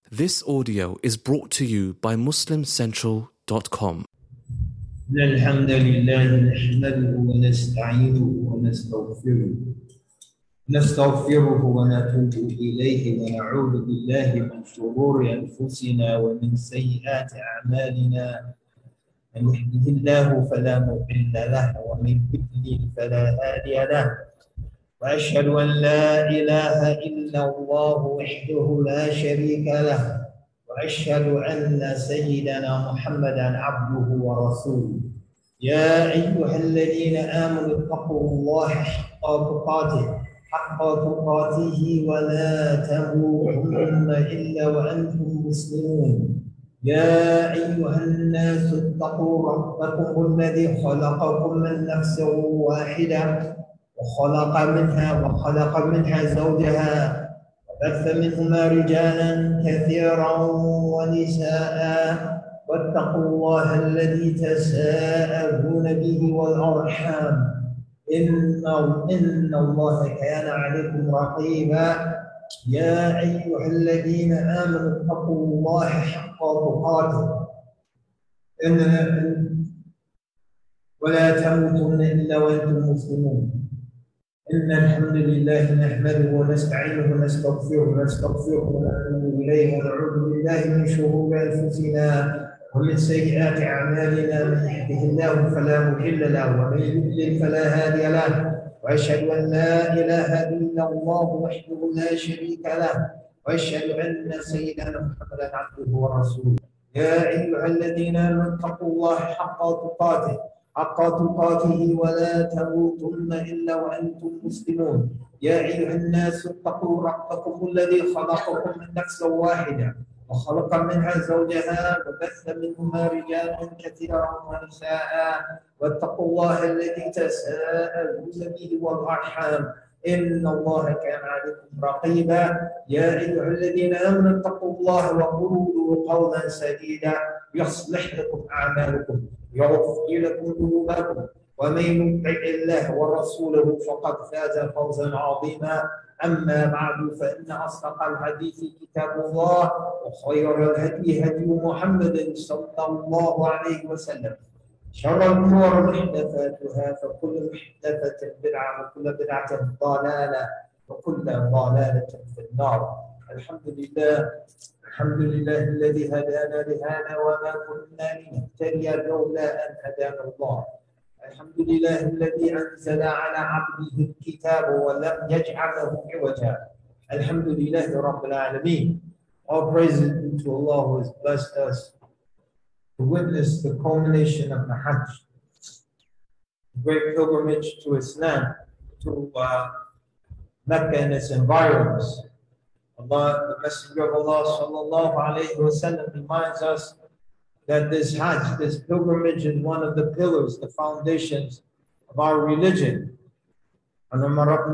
This audio is brought to you by MuslimCentral.com. إن الحمد لله نحمده ونستعينه ونستغفره ونتوب إليه ونعوذ بالله من شرور أنفسنا ومن سيئات أعمالنا. من يهده الله فلا مضل له ومن يضلل فلا هادي له، وأشهد أن لا إله إلا الله وحده لا شريك له، وأشهد أن سيدنا محمدا عبده ورسوله. يا أيها الذين آمنوا اتقوا الله حق تقاته ولا تموتن إلا وأنتم مسلمون. يا أيها الناس اتقوا ربكم الذي خلقكم من نفس واحدة وخلق منها زوجها، وبث منهما رجالا كثيرا ونساء، واتقوا الله الذي تساءلون به والأرحام إن الله كان عليكم رقيبا. يا أيها الذين آمنوا اتقوا الله حق تقاته ولا تموتن إلا وأنتم مسلمون. إن الحمد لله نحمده ونستعينه ونستغفره ونتوب إليه ونعوذ بالله من شرور أنفسنا ومن سيئات أعمالنا. من يهده الله فلا مضل له ومن يضلل فلا هادي له، وأشهد أن لا إله إلا الله وحده لا شريك له، وأشهد أن سيدنا محمدا عبده ورسوله. يا أيها الذين آمنوا اتقوا الله حق تقاته ولا تموتن إلا وأنتم مسلمون. يا أيها الناس اتقوا ربكم الذي خلقكم من نفس واحدة وخلق منها زوجها وبث منهما رجالا كثيرا ونساء، واتقوا الله الذي تساءلون به والأرحام إن الله كان عليكم رقيبا. يا أيها الذين آمنوا اتقوا الله وقولوا قولا سديدا يصلح لكم أعمالكم ويغفر لكم ذنوبكم، ومن يطع الله ورسوله فقد فاز فوزا عظيما. أما بعد، فإن أصدق الحديث كتاب الله، وخير الهدي هدي محمد صلى الله عليه وسلم. شر الأمور محدثاتها، فكل محدثة بدعة وكل بدعة ضلالة وكل ضلالة في النار. الحمد لله الذي هدانا لهذا وما كنا لنهتدي لولا أن هدانا الله. الحمد لله الذي أنزل على عبده الكتاب ولم يجعل له عوجا. الحمد لله رب العالمين. All praises to Allah who has blessed us to witness the culmination of the Hajj, great pilgrimage to Islam, to Mecca and its environs. The Messenger of Allah sallallahu alayhi wa sallam reminds us that this Hajj, this pilgrimage, is one of the pillars, the foundations of our religion. عن عمر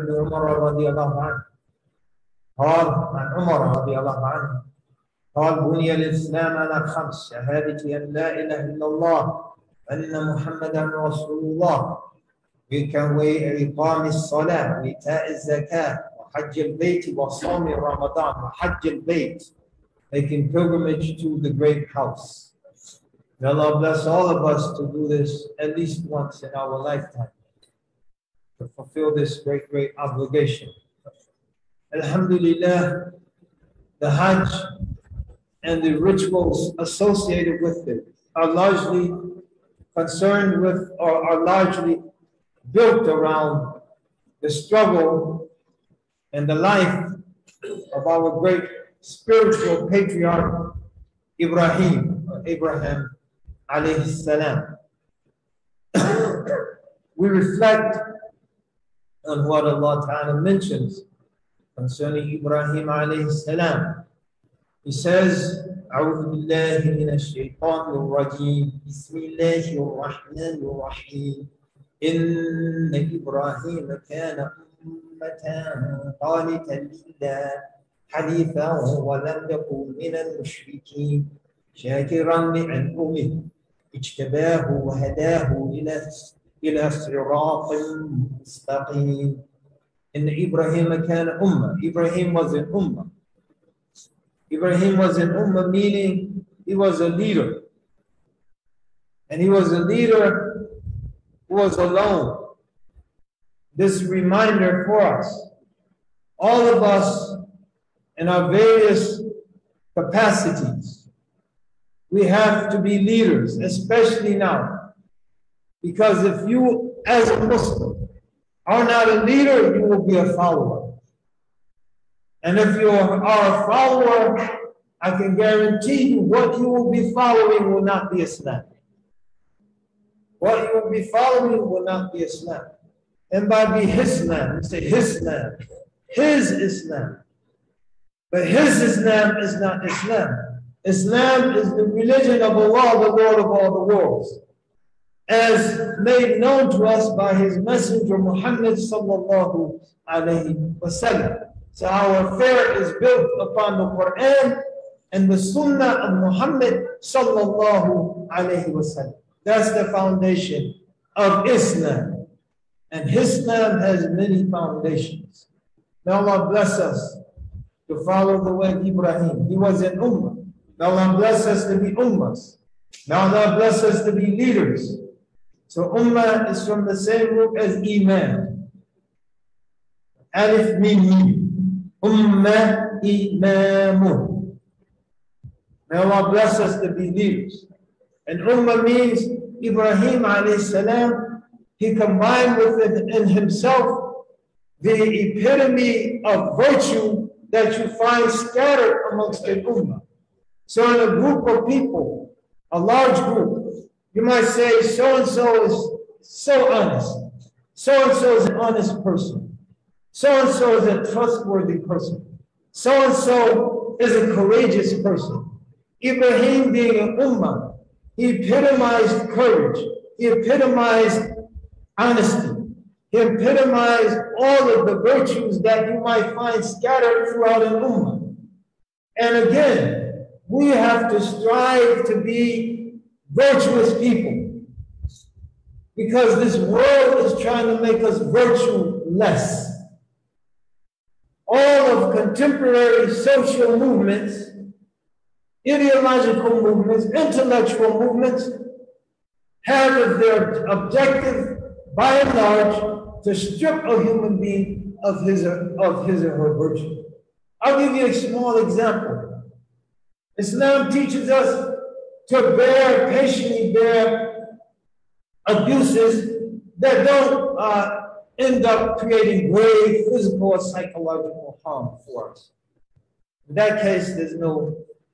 رضي الله عنه قال بني الإسلام على خمس: شهادة أن لا إله إلا الله وأن محمدا رسول الله، وإقام الصلاة وإيتاء الزكاة وحج البيت وصوم رمضان وحج البيت, making pilgrimage to the great house. May Allah bless all of us to do this at least once in our lifetime, to fulfill this great obligation. Alhamdulillah, the Hajj and the rituals associated with it are largely concerned with, or are largely built around the struggle and the life of our great spiritual patriarch Abraham alayhi salam. We reflect on what Allah Ta'ala mentions concerning Ibrahim alayhi salam. He says, أعوذ بالله من الشيطان الرجيم بسم الله الرحمن الرحيم إن إبراهيم كان أمة قانتا لله حنيفا ولم يكن من المشركين شاكرا لأنعمه اجتباه وهداه إلى صراط مستقيم. إن إبراهيم كان أمة. Ibrahim was an ummah. Ibrahim was an ummah, meaning he was a leader. And he was a leader who was alone. This reminder for us, all of us in our various capacities, we have to be leaders, especially now. Because if you, as a Muslim, are not a leader, you will be a follower. And if you are a follower, I can guarantee you what you will be following will not be Islam. What you will be following will not be Islam. And by be Islam, you say Islam, his Islam. But his Islam is not Islam. Islam is the religion of Allah, the Lord of all the worlds, as made known to us by his messenger Muhammad sallallahu alayhi wasallam. So our affair is built upon the Quran and the Sunnah of Muhammad sallallahu alayhi wasallam. That's the foundation of Islam. And Islam has many foundations. May Allah bless us to follow the way of Ibrahim. He was an ummah. May Allah bless us to be ummahs. May Allah bless us to be leaders. So ummah is from the same root as iman. Alif mim mim. Ummah imamun. May Allah bless us to be leaders. And ummah means Ibrahim alayhi salam, he combined within himself the epitome of virtue that you find scattered amongst the ummah. So in a group of people, a large group, you might say so-and-so is so honest. So-and-so is an honest person. So-and-so is a trustworthy person. So-and-so is a courageous person. Ibrahim being an ummah, he epitomized courage. He epitomized honesty. He epitomized all of the virtues that you might find scattered throughout an ummah. And again, we have to strive to be virtuous people, because this world is trying to make us virtue-less. All of contemporary social movements, ideological movements, intellectual movements have as their objective, by and large, to strip a human being of his or her virtue. I'll give you a small example. Islam teaches us to patiently bear abuses that don't end up creating grave physical or psychological harm for us. In that case, there's no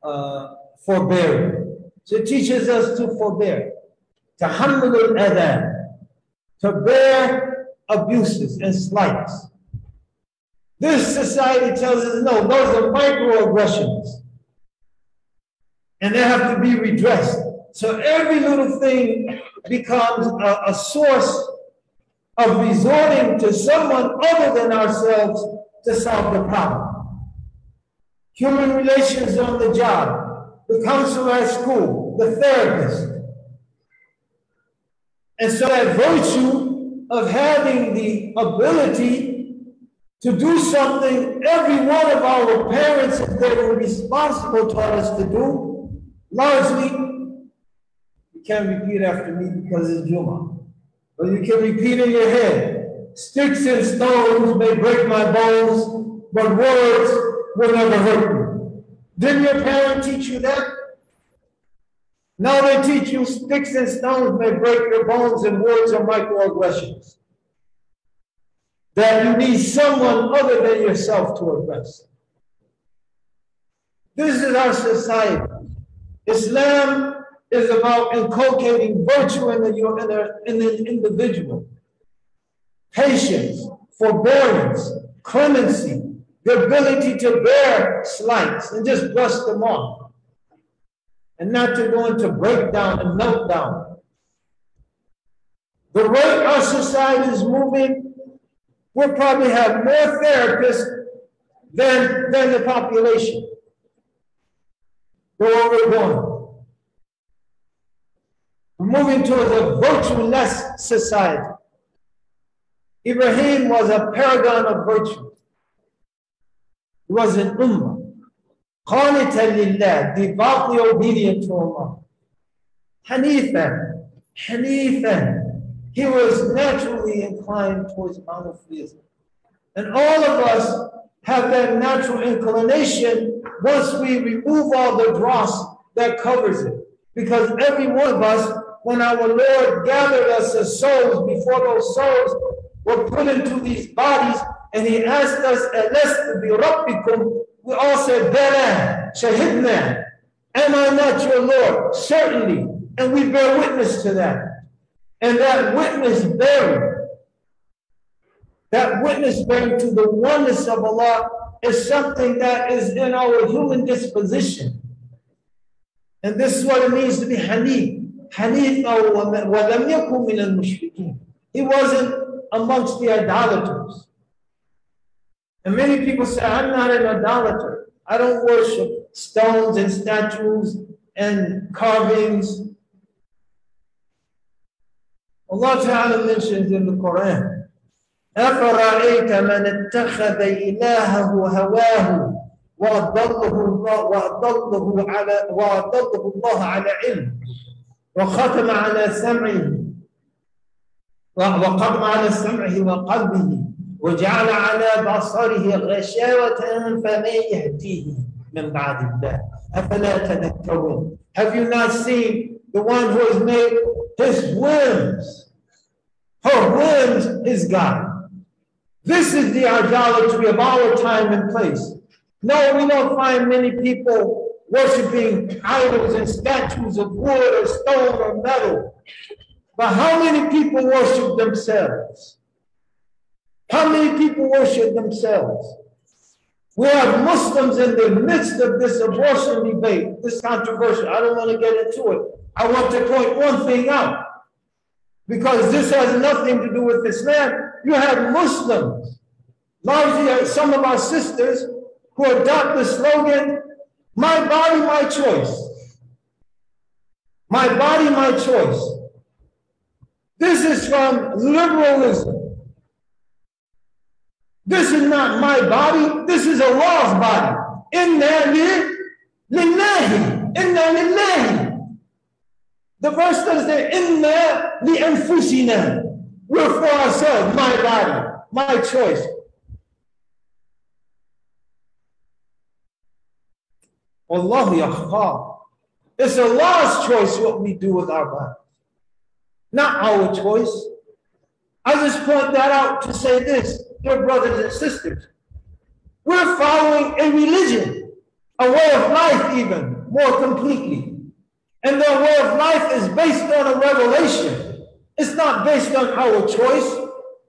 forbearing. So it teaches us to forbear, tahammul al-adha, to bear abuses and slights. This society tells us, no, those are microaggressions, and they have to be redressed. So every little thing becomes a source of resorting to someone other than ourselves to solve the problem. Human relations on the job, the counselor at school, the therapist. And so that virtue of having the ability to do something every one of our parents, if they were responsible, taught us to do, largely, you can't repeat after me because it's Jummah, but you can repeat in your head, sticks and stones may break my bones, but words will never hurt me. Didn't your parent teach you that? Now they teach you sticks and stones may break your bones and words are microaggressions. That you need someone other than yourself to address. This is our society. Islam is about inculcating virtue in the individual. Patience, forbearance, clemency, the ability to bear slights and just brush them off. And not to go into breakdown and meltdown. The way our society is moving, we'll probably have more therapists than the population. Where we're going. We're moving towards a virtue-less society. Ibrahim was a paragon of virtue. He was an ummah. قانتا لله, devoutly obedient to Allah. Hanifan, Hanifan, he was naturally inclined towards monotheism. And all of us have that natural inclination once we remove all the dross that covers it. Because every one of us, when our Lord gathered us as souls, before those souls were put into these bodies, and he asked us, Alastu bi rabbikum, we all said, Bala, shahidna, am I not your Lord? Certainly. And we bear witness to that. And that witness bearing to the oneness of Allah is something that is in our human disposition. And this is what it means to be Hanif. Hanif وَلَمْ يَكُنْ مِنَ الْمُشْرِكِينَ. He wasn't amongst the idolaters. And many people say, I'm not an idolater. I don't worship stones and statues and carvings. Allah Ta'ala mentions in the Quran, أَفَرَأَيْتَ مَنِ اتَّخَذَ إِلَهَهُ هَوَاهُ وَأَضَلَّهُ اللَّهُ عَلَى عِلْمٍ وختم على سمعه وقلبه وجعل على بصره غشاوة فمن يهديه من بعد الله أفلا تذكرون. Have you not seen the one who has made his whims, her whims his God? This is the idolatry of our time and place. No, we don't find many people worshiping idols and statues of wood or stone or metal. But how many people worship themselves? How many people worship themselves? We have Muslims in the midst of this abortion debate, this controversy. I don't want to get into it. I want to point one thing out, because this has nothing to do with Islam. You have Muslims, largely some of our sisters, who adopt the slogan, my body, my choice. My body, my choice. This is from liberalism. This is not my body. This is Allah's body. Inna lillahi. Inna lillahi. The verse says that inna li anfusina. We're for ourselves. My body, my choice. Wallahu yakhfa. It's Allah's choice what we do with our bodies, not our choice. I just point that out to say this, dear brothers and sisters. We're following a religion, a way of life even, more completely. And their way of life is based on a revelation. It's not based on our choice.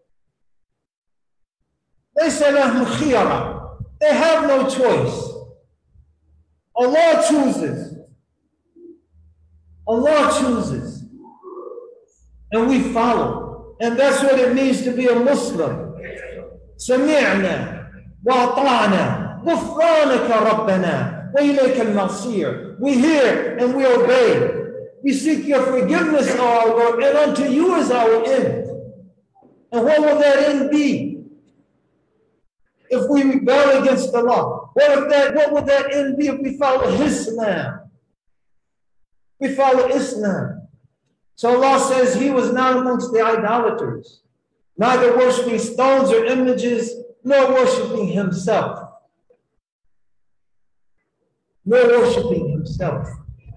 They say they have no choice. Allah chooses. Allah chooses. And we follow. And that's what it means to be a Muslim. سمعنا وأطعنا غفرانك ربنا وإليك المصير. We hear and we obey. We seek your forgiveness, O our Lord, and unto you is our end. And what will that end be? If we rebel against the law, what would that end be if we follow Islam? We follow Islam. So Allah says he was not amongst the idolaters, neither worshiping stones or images, nor worshiping himself. Nor worshiping himself.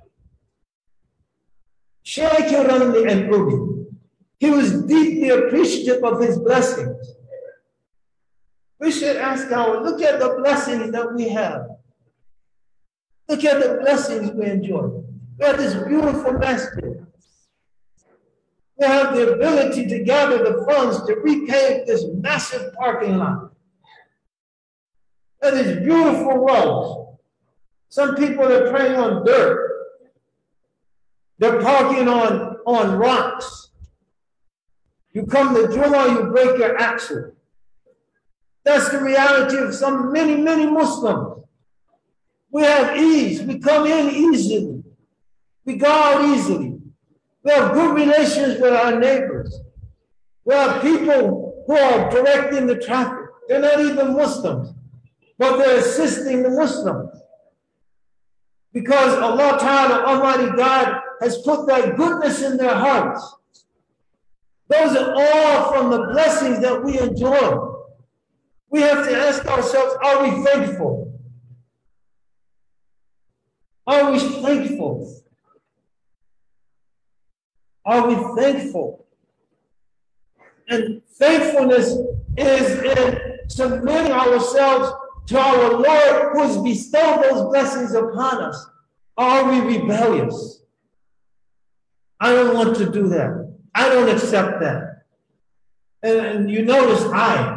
Shakiran li'an'umi. He was deeply appreciative of his blessings. We should ask look at the blessings that we have. Look at the blessings we enjoy. We have this beautiful masjid. We have the ability to gather the funds to repave this massive parking lot. And these beautiful roads. Some people are praying on dirt. They're parking on rocks. You come to Jummah, you break your axle. That's the reality of many Muslims. We have ease. We come in easily. We go out easily. We have good relations with our neighbors. We have people who are directing the traffic. They're not even Muslims, but they're assisting the Muslims. Because Allah Ta'ala, Almighty God, has put that goodness in their hearts. Those are all from the blessings that we enjoy. We have to ask ourselves, are we thankful? Are we thankful? Are we thankful? And thankfulness is in submitting ourselves to our Lord who has bestowed those blessings upon us. Are we rebellious? I don't want to do that. I don't accept that. And you notice I.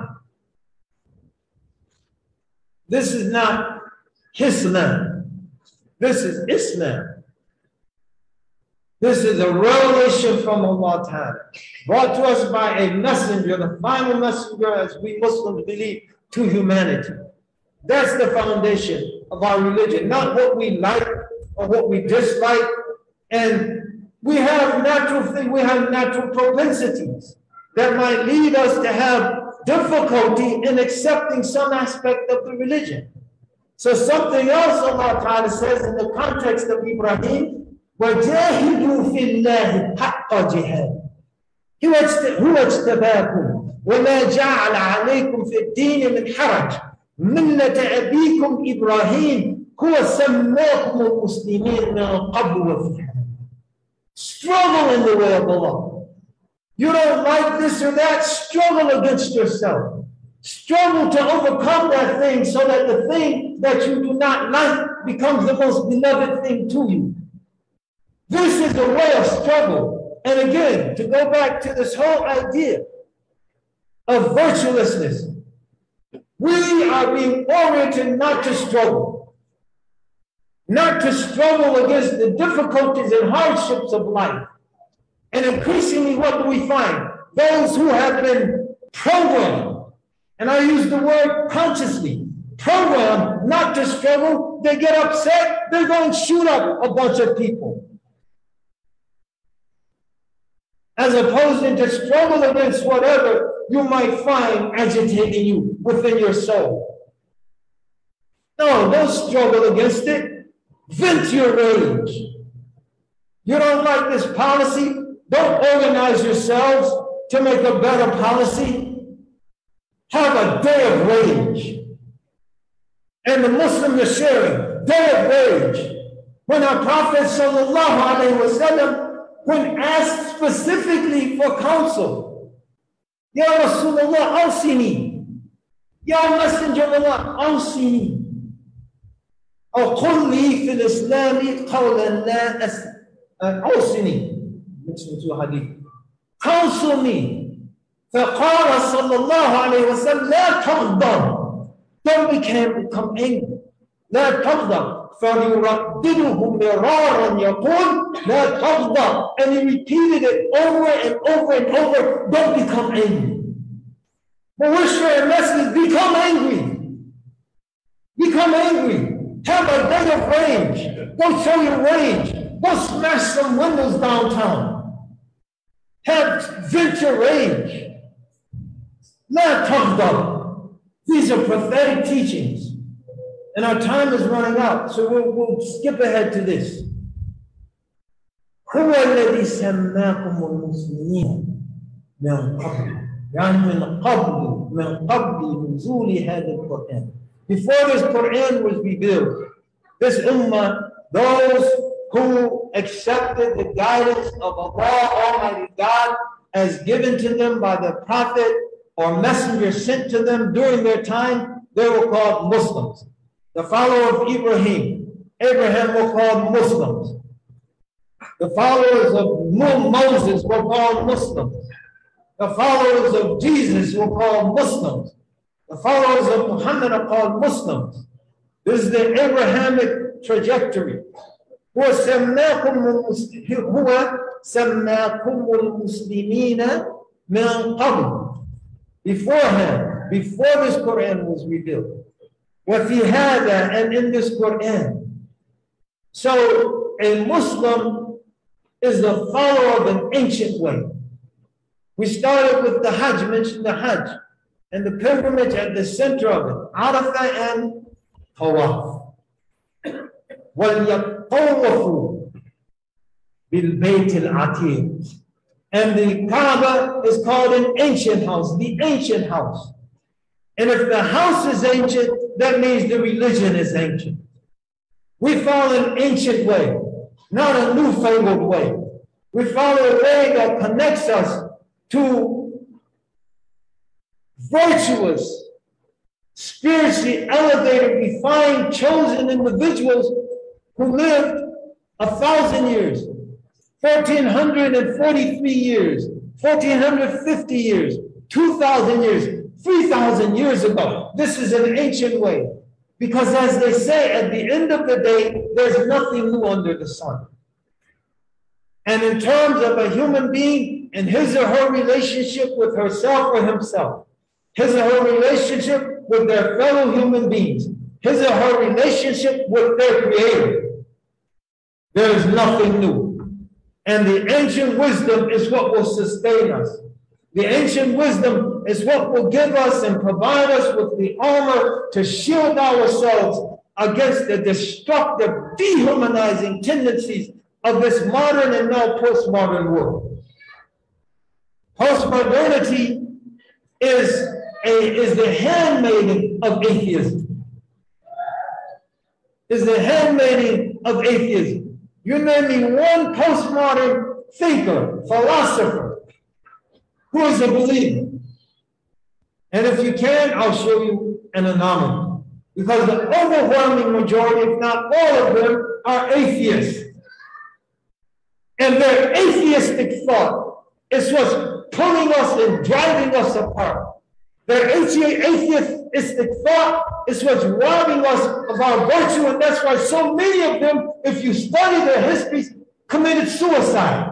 This is not Islam. This is Islam. This is a revelation from Allah Ta'ala, brought to us by a messenger, the final messenger, as we Muslims believe, to humanity. That's the foundation of our religion, not what we like or what we dislike. And we have natural propensities that might lead us to have difficulty in accepting some aspect of the religion. So something else Allah Ta'ala says in the context of Ibrahim, وَجَاهِدُوا فِي اللَّهِ حَقَّ جِهَادٍ هُوَ اجْتَبَاكُمْ وَمَا جَعَلَ عَلَيْكُمْ فِي الدِّينِ مِنْ حَرَجٍ مِلَّةَ أَبِيكُمْ إِبْرَاهِيمَ هُوَ سَمَّاكُمُ الْمُسْلِمِينَ مِنْ قَبْلُ وَفِي هَذَا. Struggle in the way of Allah. You don't like this or that, struggle against yourself. Struggle to overcome that thing so that the thing that you do not like becomes the most beloved thing to you. This is a way of struggle. And again, to go back to this whole idea of virtuelessness, we are being oriented not to struggle. Not to struggle against the difficulties and hardships of life. And increasingly, what do we find? Those who have been programmed, and I use the word consciously, programmed not to struggle, they get upset, they're going to shoot up a bunch of people. As opposed to struggle against whatever you might find agitating you within your soul. No, don't struggle against it. Vent your rage. You don't like this policy? Don't organize yourselves to make a better policy. Have a day of rage. And the Muslims are sharing day of rage. When our Prophet ﷺ, when asked specifically for counsel, Ya Rasulullah, awsini. Ya Messenger of Allah, awsini. أو قل لي في الإسلام قولا لا أوصني. Counsel me. فقال صلى الله عليه وسلم لا تغضب. Don't become angry. لا تغضب. فليردده مرارا يقول لا تغضب. And he repeated it over and over and over. Don't become angry. But we're sharing a message. Become angry. Become angry. Have a day of rage. Go show your rage. Go smash some windows downtown. Vent your rage. La taghdab. These are prophetic teachings. And our time is running out, so we'll skip ahead to this. هو الذي سماكم المسلمين من قبل. يعني من قبل نزول هذا القرآن. Before this Quran was revealed, this ummah, those who accepted the guidance of Allah Almighty God as given to them by the prophet or messenger sent to them during their time, they were called Muslims. The followers of Abraham were called Muslims. The followers of Moses were called Muslims. The followers of Jesus were called Muslims. The followers of Muhammad are called Muslims. This is the Abrahamic trajectory. هو سماكم المسلمين من قبل. Beforehand, before this Quran was revealed. وفي هذا, and in this Quran. So a Muslim is the follower of an ancient way. We started with the Hajj, mentioned the Hajj, and the pilgrimage at the center of it, Arafah and Tawaf. وَلْيَطَّوَّفُوا بِالْبَيْتِ الْعَتِيقِ. And the Kaaba is called an ancient house, the ancient house. And if the house is ancient, that means the religion is ancient. We follow an ancient way, not a newfangled way. We follow a way that connects us to virtuous, spiritually elevated, refined, chosen individuals who lived 1,000 years, 1,443 years, 1,450 years, 2,000 years, 3,000 years ago. This is an ancient way. Because as they say, at the end of the day, there's nothing new under the sun. And in terms of a human being and his or her relationship with herself or himself, his or her relationship with their fellow human beings, his or her relationship with their Creator, there is nothing new. And the ancient wisdom is what will sustain us. The ancient wisdom is what will give us and provide us with the armor to shield ourselves against the destructive, dehumanizing tendencies of this modern and now postmodern world. Postmodernity is the handmaiden of atheism. Is the handmaiden of atheism. You name me one postmodern thinker, philosopher, who is a believer. And if you can, I'll show you an anomaly. Because the overwhelming majority, if not all of them, are atheists. And their atheistic thought is what's pulling us and driving us apart. Their atheistic thought is what's robbing us of our virtue, and that's why so many of them, if you study their histories, committed suicide.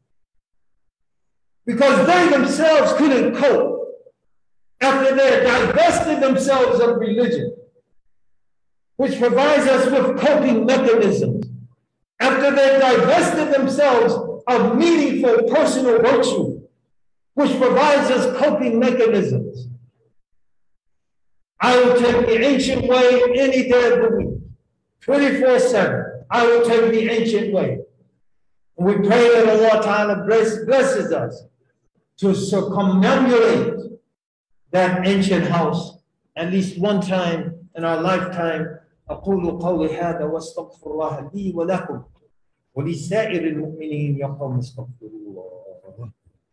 Because they themselves couldn't cope after they had divested themselves of religion, which provides us with coping mechanisms. After they divested themselves of meaningful personal virtue, which provides us coping mechanisms. I will take the ancient way any day of the week, 24/7. I will take the ancient way. And we pray that Allah Ta'ala blesses us to circumambulate that ancient house at least one time in our lifetime. أقول قولي هذا واستغفر الله لي ولكم ولسائر المؤمنين يقوم استغفر الله.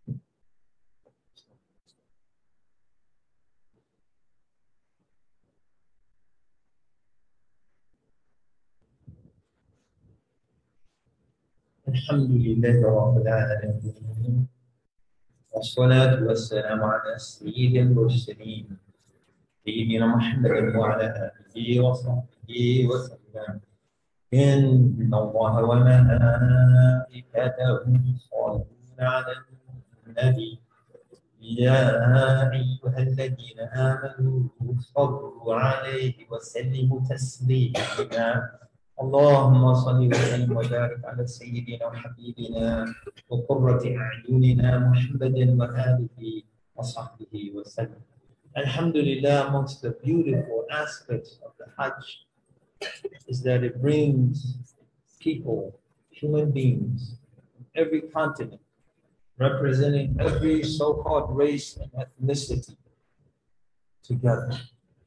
الحمد لله رب العالمين والصلاة والسلام على سيد المرسلين سيدنا محمد وعلى آله وصحبه وسلم. إن الله وملائكته يصلون على النبي يا أيها الذين آمنوا صلوا عليه وسلموا تسليما. اللهم صل وسلم وبارك على سيدنا وحبيبنا وقرة أعيننا محمد وآله وصحبه وسلم. Alhamdulillah, amongst the beautiful aspects of the Hajj is that it brings people, human beings, from every continent, representing every so-called race and ethnicity together.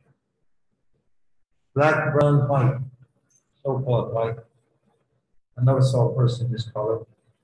Black, brown, white, so-called white. I never saw a person this color.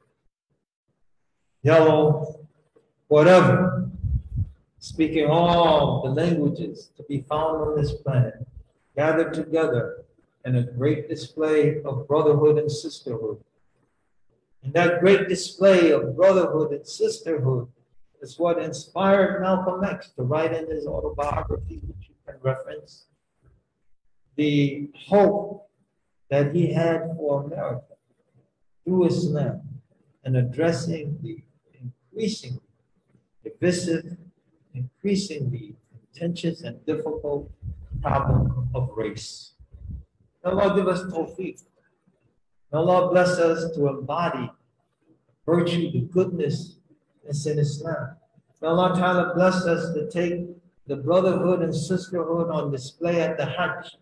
Yellow, whatever. Speaking all the languages to be found on this planet, gathered together in a great display of brotherhood and sisterhood. And that great display of brotherhood and sisterhood is what inspired Malcolm X to write in his autobiography, which you can reference, the hope that he had for America through Islam and addressing the increasingly divisive, increasingly contentious and difficult problem of race. May Allah give us tawfiq. May Allah bless us to embody virtue, the goodness that's in Islam. May Allah Ta'ala bless us to take the brotherhood and sisterhood on display at the Hajj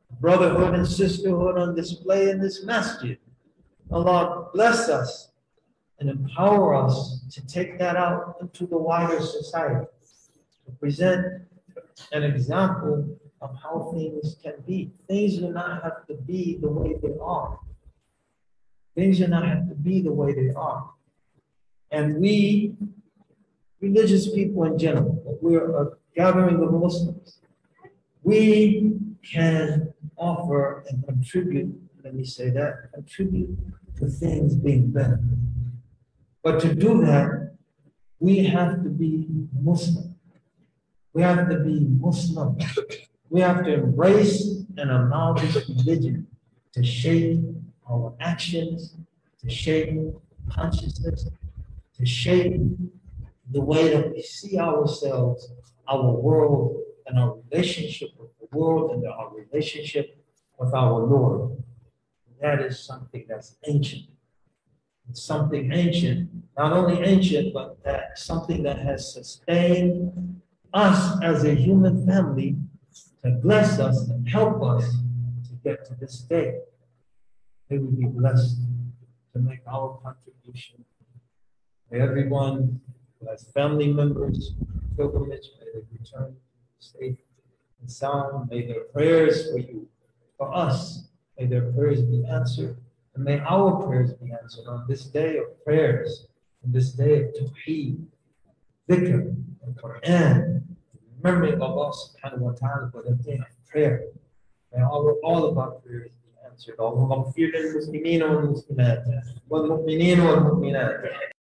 brotherhood and sisterhood on display in this masjid. Allah bless us and empower us to take that out into the wider society, to present an example of how things can be. Things do not have to be the way they are. Things do not have to be the way they are. And we, religious people in general, we're a gathering of Muslims. We can offer and contribute, let me say that, contribute to things being better. But to do that, we have to be Muslim. We have to be Muslim. We have to embrace and allow this religion to shape our actions, to shape consciousness, to shape the way that we see ourselves, our world, and our relationship with the world, and our relationship with our Lord. That is something that's ancient. It's something ancient, not only ancient, but that something that has sustained us as a human family to bless us and help us to get to this day. May we be blessed to make our contribution. May everyone who has family members, pilgrimage, may they return safe and sound. May their prayers for you, for us, may their prayers be answered. And may our prayers be answered on this day of prayers, on this day of Tawheed, Dhikr, and Quran, remembering Allah subhanahu wa ta'ala for the day of prayer. May all of our prayers be answered. اللهم اغفر للمسلمين والمسلمات والمؤمنين والمؤمنات